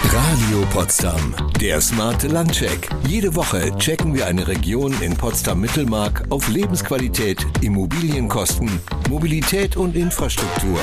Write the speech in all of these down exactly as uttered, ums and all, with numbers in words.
Radio Potsdam, der smarte Landcheck. Jede Woche checken wir eine Region in Potsdam-Mittelmark auf Lebensqualität, Immobilienkosten, Mobilität und Infrastruktur.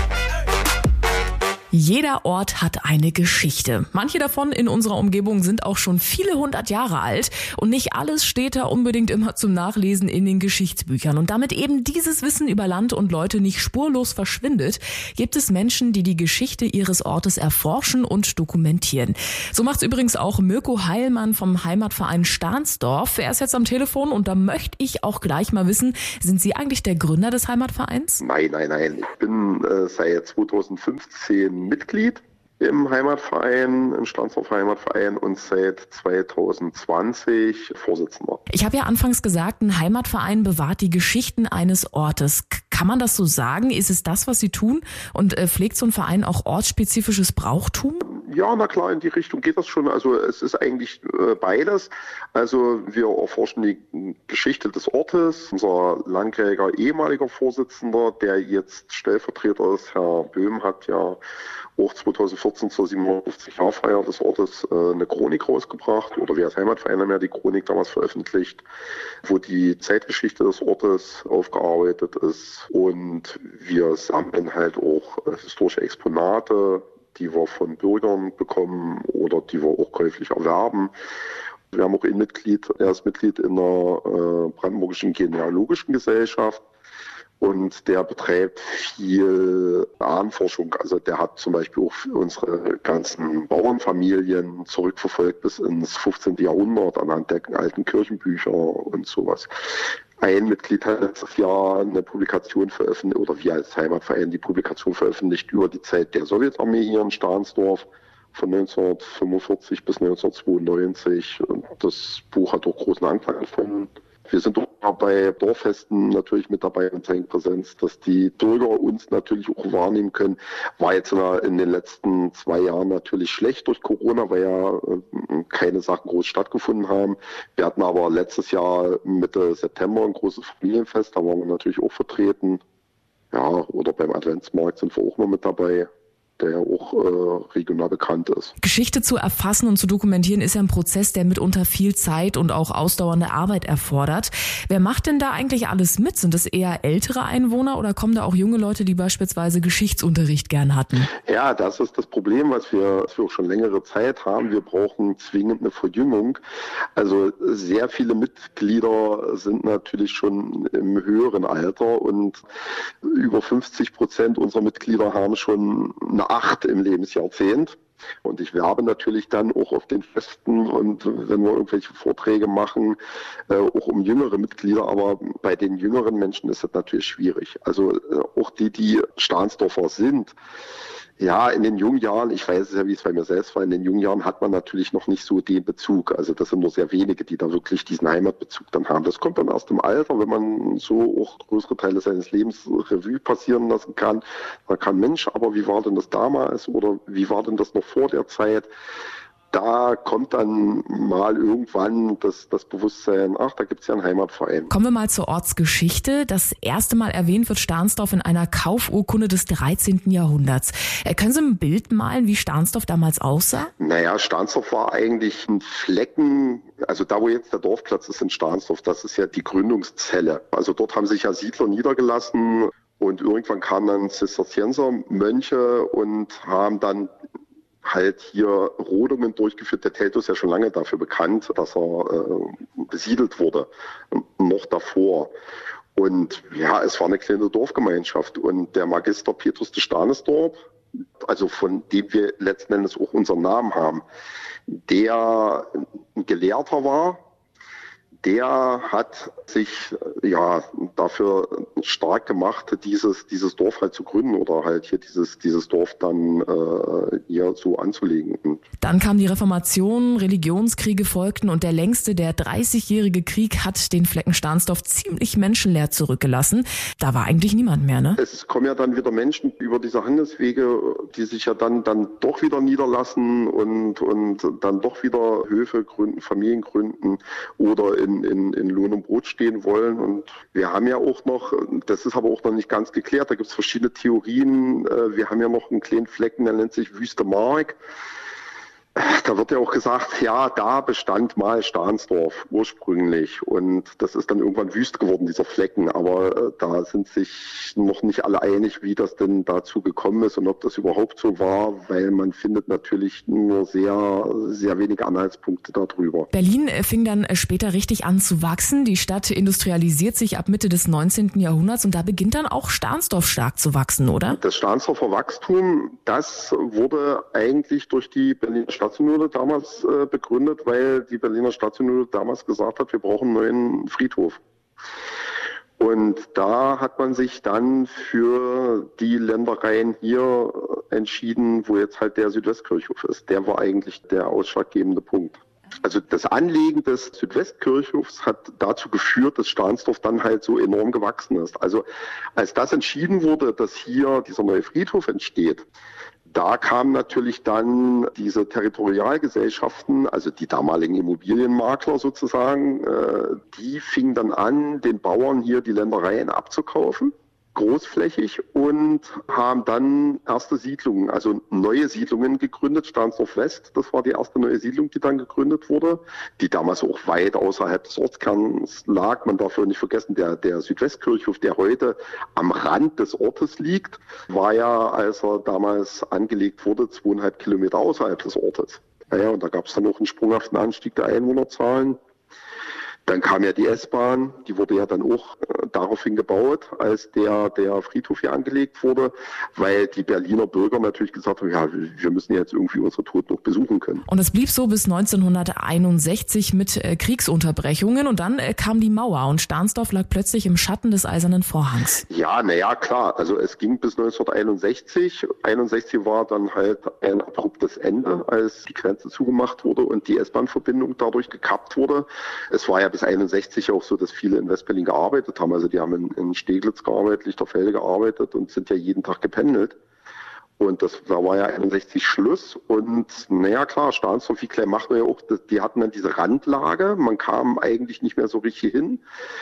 Jeder Ort hat eine Geschichte. Manche davon in unserer Umgebung sind auch schon viele hundert Jahre alt und nicht alles steht da unbedingt immer zum Nachlesen in den Geschichtsbüchern. Und damit eben dieses Wissen über Land und Leute nicht spurlos verschwindet, gibt es Menschen, die die Geschichte ihres Ortes erforschen und dokumentieren. So macht's übrigens auch Mirko Heilmann vom Heimatverein Stahnsdorf. Er ist jetzt am Telefon und da möchte ich auch gleich mal wissen, sind Sie eigentlich der Gründer des Heimatvereins? Nein, nein, nein. Ich bin äh, seit zweitausendfünfzehn Mitglied im Heimatverein, im Stahnsdorf Heimatverein und seit zweitausendzwanzig Vorsitzender. Ich habe ja anfangs gesagt, ein Heimatverein bewahrt die Geschichten eines Ortes. Kann man das so sagen? Ist es das, was Sie tun? Und äh, pflegt so ein Verein auch ortsspezifisches Brauchtum? Ja, na klar, in die Richtung geht das schon. Also es ist eigentlich äh, beides. Also wir erforschen die Geschichte des Ortes. Unser langjähriger ehemaliger Vorsitzender, der jetzt Stellvertreter ist, Herr Böhm, hat ja auch zweitausendvierzehn zur siebenhundertfünfzig-Jahr-Feier des Ortes äh, eine Chronik rausgebracht. Oder wir als Heimatverein haben ja die Chronik damals veröffentlicht, wo die Zeitgeschichte des Ortes aufgearbeitet ist. Und wir sammeln halt auch äh, historische Exponate, die wir von Bürgern bekommen oder die wir auch käuflich erwerben. Wir haben auch ein Mitglied, er ist Mitglied in der äh, Brandenburgischen Genealogischen Gesellschaft und der betreibt viel Ahnenforschung. Also der hat zum Beispiel auch unsere ganzen Bauernfamilien zurückverfolgt bis ins fünfzehnten Jahrhundert anhand der alten Kirchenbücher und sowas. Ein Mitglied hat letztes Jahr eine Publikation veröffentlicht, oder wir als Heimatverein die Publikation veröffentlicht über die Zeit der Sowjetarmee hier in Stahnsdorf von neunzehnhundertfünfundvierzig bis neunzehnhundertzweiundneunzig. Und das Buch hat auch großen Anklang gefunden. Wir sind auch bei Dorffesten natürlich mit dabei und zeigen Präsenz, dass die Bürger uns natürlich auch wahrnehmen können. War jetzt in den letzten zwei Jahren natürlich schlecht durch Corona, weil ja keine Sachen groß stattgefunden haben. Wir hatten aber letztes Jahr Mitte September ein großes Familienfest, da waren wir natürlich auch vertreten. Ja, oder beim Adventsmarkt sind wir auch noch mit dabei, der ja auch äh, regional bekannt ist. Geschichte zu erfassen und zu dokumentieren ist ja ein Prozess, der mitunter viel Zeit und auch ausdauernde Arbeit erfordert. Wer macht denn da eigentlich alles mit? Sind das eher ältere Einwohner oder kommen da auch junge Leute, die beispielsweise Geschichtsunterricht gern hatten? Ja, das ist das Problem, was wir, was wir auch schon längere Zeit haben. Wir brauchen zwingend eine Verjüngung. Also sehr viele Mitglieder sind natürlich schon im höheren Alter und über fünfzig Prozent unserer Mitglieder haben schon eine acht im Lebensjahrzehnt. Und ich werbe natürlich dann auch auf den Festen und wenn wir irgendwelche Vorträge machen, äh, auch um jüngere Mitglieder. Aber bei den jüngeren Menschen ist das natürlich schwierig. Also äh, auch die, die Stahnsdorfer sind, ja, in den jungen Jahren, ich weiß es ja, wie es bei mir selbst war, in den jungen Jahren hat man natürlich noch nicht so den Bezug. Also das sind nur sehr wenige, die da wirklich diesen Heimatbezug dann haben. Das kommt dann erst im Alter, wenn man so auch größere Teile seines Lebens Revue passieren lassen kann. Man kann, Mensch, aber wie war denn das damals oder wie war denn das noch vor der Zeit? Da kommt dann mal irgendwann das, das Bewusstsein, ach, da gibt's ja einen Heimatverein. Kommen wir mal zur Ortsgeschichte. Das erste Mal erwähnt wird Stahnsdorf in einer Kaufurkunde des dreizehnten Jahrhunderts. Können Sie ein Bild malen, wie Stahnsdorf damals aussah? Naja, Stahnsdorf war eigentlich ein Flecken, also da, wo jetzt der Dorfplatz ist in Stahnsdorf, das ist ja die Gründungszelle. Also dort haben sich ja Siedler niedergelassen und irgendwann kamen dann Zisterzienser-Mönche und haben dann halt hier Rodungen durchgeführt. Der Teltow ist ja schon lange dafür bekannt, dass er äh, besiedelt wurde, noch davor. Und ja, es war eine kleine Dorfgemeinschaft. Und der Magister Petrus de Stahnesdorp, also von dem wir letzten Endes auch unseren Namen haben, der ein Gelehrter war, der hat sich ja dafür stark gemacht, dieses dieses Dorf halt zu gründen oder halt hier dieses dieses Dorf dann äh, hier so anzulegen. Dann kam die Reformation, Religionskriege folgten und der längste, der dreißigjährige Krieg hat den Flecken Stahnsdorf ziemlich menschenleer zurückgelassen. Da war eigentlich niemand mehr, ne? Es kommen ja dann wieder Menschen über diese Handelswege, die sich ja dann dann doch wieder niederlassen und und dann doch wieder Höfe gründen, Familien gründen oder in In, in Lohn und Brot stehen wollen. Und wir haben ja auch noch, das ist aber auch noch nicht ganz geklärt, da gibt es verschiedene Theorien. Wir haben ja noch einen kleinen Flecken, der nennt sich Wüste Mark. Da wird ja auch gesagt, ja, da bestand mal Stahnsdorf ursprünglich und das ist dann irgendwann wüst geworden, dieser Flecken. Aber äh, da sind sich noch nicht alle einig, wie das denn dazu gekommen ist und ob das überhaupt so war, weil man findet natürlich nur sehr, sehr wenige Anhaltspunkte darüber. Berlin fing dann später richtig an zu wachsen. Die Stadt industrialisiert sich ab Mitte des neunzehnten Jahrhunderts und da beginnt dann auch Stahnsdorf stark zu wachsen, oder? Das Stahnsdorfer Wachstum, das wurde eigentlich durch die Berliner Stadtsynode damals äh, begründet, weil die Berliner Stadtsynode damals gesagt hat, wir brauchen einen neuen Friedhof. Und da hat man sich dann für die Ländereien hier entschieden, wo jetzt halt der Südwestkirchhof ist. Der war eigentlich der ausschlaggebende Punkt. Also das Anlegen des Südwestkirchhofs hat dazu geführt, dass Stahnsdorf dann halt so enorm gewachsen ist. Also als das entschieden wurde, dass hier dieser neue Friedhof entsteht, da kamen natürlich dann diese Territorialgesellschaften, also die damaligen Immobilienmakler sozusagen, äh, die fingen dann an, den Bauern hier die Ländereien abzukaufen, großflächig, und haben dann erste Siedlungen, also neue Siedlungen gegründet. Stahnsdorf West, das war die erste neue Siedlung, die dann gegründet wurde, die damals auch weit außerhalb des Ortskerns lag. Man darf ja nicht vergessen, der, der Südwestkirchhof, der heute am Rand des Ortes liegt, war ja, als er damals angelegt wurde, zweieinhalb Kilometer außerhalb des Ortes. Naja, und da gab es dann auch einen sprunghaften Anstieg der Einwohnerzahlen. Dann kam ja die S-Bahn, die wurde ja dann auch äh, daraufhin gebaut, als der, der Friedhof hier angelegt wurde, weil die Berliner Bürger natürlich gesagt haben, ja, wir müssen jetzt irgendwie unsere Toten noch besuchen können. Und es blieb so bis neunzehnhunderteinundsechzig mit äh, Kriegsunterbrechungen und dann äh, kam die Mauer und Stahnsdorf lag plötzlich im Schatten des Eisernen Vorhangs. Ja, naja, klar, also es ging bis neunzehnhunderteinundsechzig. einundsechzig war dann halt ein abruptes Ende, als die Grenze zugemacht wurde und die S-Bahn-Verbindung dadurch gekappt wurde. Es war ja bis einundsechzig auch so, dass viele in West-Berlin gearbeitet haben. Also die haben in, in Steglitz gearbeitet, Lichterfelde gearbeitet und sind ja jeden Tag gependelt. Und das, da war ja einundsechzig Schluss. Und naja, klar, Stahnsdorf, wie klein macht man ja auch, die hatten dann diese Randlage. Man kam eigentlich nicht mehr so richtig hin.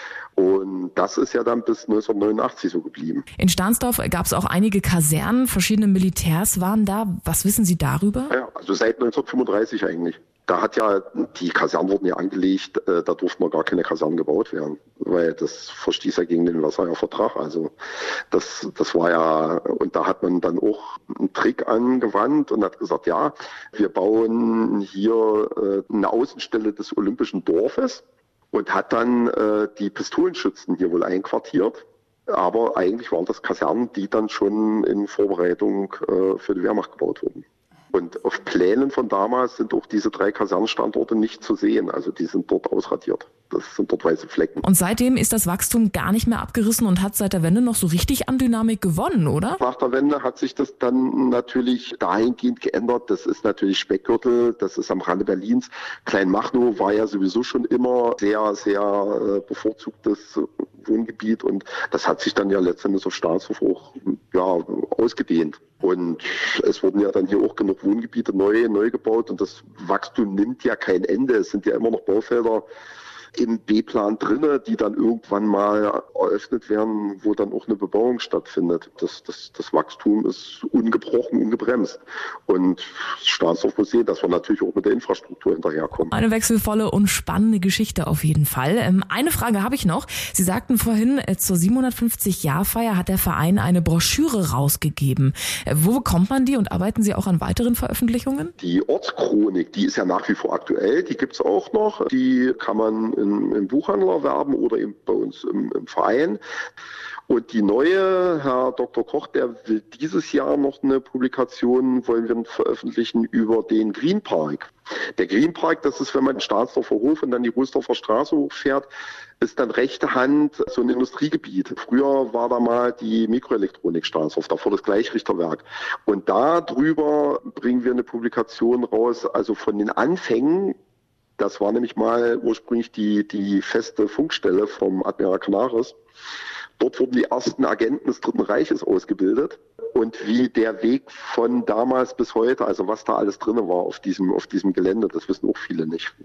Und das ist ja dann bis neunzehnhundertneunundachtzig so geblieben. In Stahnsdorf gab es auch einige Kasernen, verschiedene Militärs waren da. Was wissen Sie darüber? Ja, also seit neunzehnhundertfünfunddreißig eigentlich. Da hat ja, die Kasernen wurden ja angelegt, äh, da durften noch gar keine Kasernen gebaut werden, weil das verstieß ja gegen den Versailler Vertrag. Also das, das war ja, und da hat man dann auch einen Trick angewandt und hat gesagt, ja, wir bauen hier äh, eine Außenstelle des Olympischen Dorfes und hat dann äh, die Pistolenschützen hier wohl einquartiert. Aber eigentlich waren das Kasernen, die dann schon in Vorbereitung äh, für die Wehrmacht gebaut wurden. Und auf Plänen von damals sind auch diese drei Kasernenstandorte nicht zu sehen. Also die sind dort ausradiert. Das sind dort weiße Flecken. Und seitdem ist das Wachstum gar nicht mehr abgerissen und hat seit der Wende noch so richtig an Dynamik gewonnen, oder? Nach der Wende hat sich das dann natürlich dahingehend geändert. Das ist natürlich Speckgürtel, das ist am Rande Berlins. Kleinmachnow war ja sowieso schon immer sehr, sehr äh, bevorzugtes Wohngebiet und das hat sich dann ja letztendlich auf Stahnsdorf auch ja, ausgedehnt. Und es wurden ja dann hier auch genug Wohngebiete neu, neu gebaut und das Wachstum nimmt ja kein Ende. Es sind ja immer noch Baufelder im B-Plan drinne, die dann irgendwann mal eröffnet werden, wo dann auch eine Bebauung stattfindet. Das, das, das Wachstum ist ungebrochen, ungebremst. Und Stahnsdorf muss sehen, dass wir natürlich auch mit der Infrastruktur hinterherkommen. Eine wechselvolle und spannende Geschichte auf jeden Fall. Ähm, eine Frage habe ich noch. Sie sagten vorhin, äh, zur siebenhundertfünfzig-Jahr-Feier hat der Verein eine Broschüre rausgegeben. Äh, wo bekommt man die und arbeiten Sie auch an weiteren Veröffentlichungen? Die Ortschronik, die ist ja nach wie vor aktuell. Die gibt's auch noch. Die kann man Im, im Buchhandel erwerben oder eben bei uns im, im Verein. Und die neue, Herr Doktor Koch, der will dieses Jahr noch eine Publikation, wollen wir veröffentlichen, über den Green Park. Der Green Park, das ist, wenn man den Stahnsdorfer Hof und dann die Rösdorfer Straße hochfährt, ist dann rechte Hand so ein Industriegebiet. Früher war da mal die Mikroelektronik Stahnsdorf, davor das Gleichrichterwerk. Und da drüber bringen wir eine Publikation raus, also von den Anfängen. Das war nämlich mal ursprünglich die, die feste Funkstelle vom Admiral Canaris. Dort wurden die ersten Agenten des Dritten Reiches ausgebildet. Und wie der Weg von damals bis heute, also was da alles drin war auf diesem, auf diesem Gelände, das wissen auch viele nicht.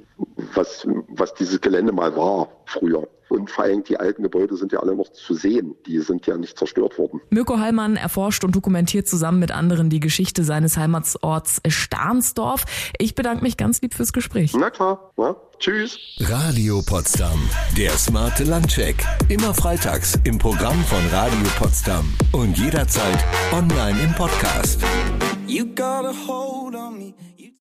was, was dieses Gelände mal war früher. Und vor allem die alten Gebäude sind ja alle noch zu sehen. Die sind ja nicht zerstört worden. Mirko Hallmann erforscht und dokumentiert zusammen mit anderen die Geschichte seines Heimatsorts Stahnsdorf. Ich bedanke mich ganz lieb fürs Gespräch. Na klar, ja. Tschüss. Radio Potsdam, der smarte Landcheck. Immer freitags im Programm von Radio Potsdam. Und jederzeit online im Podcast. You got a hold on me.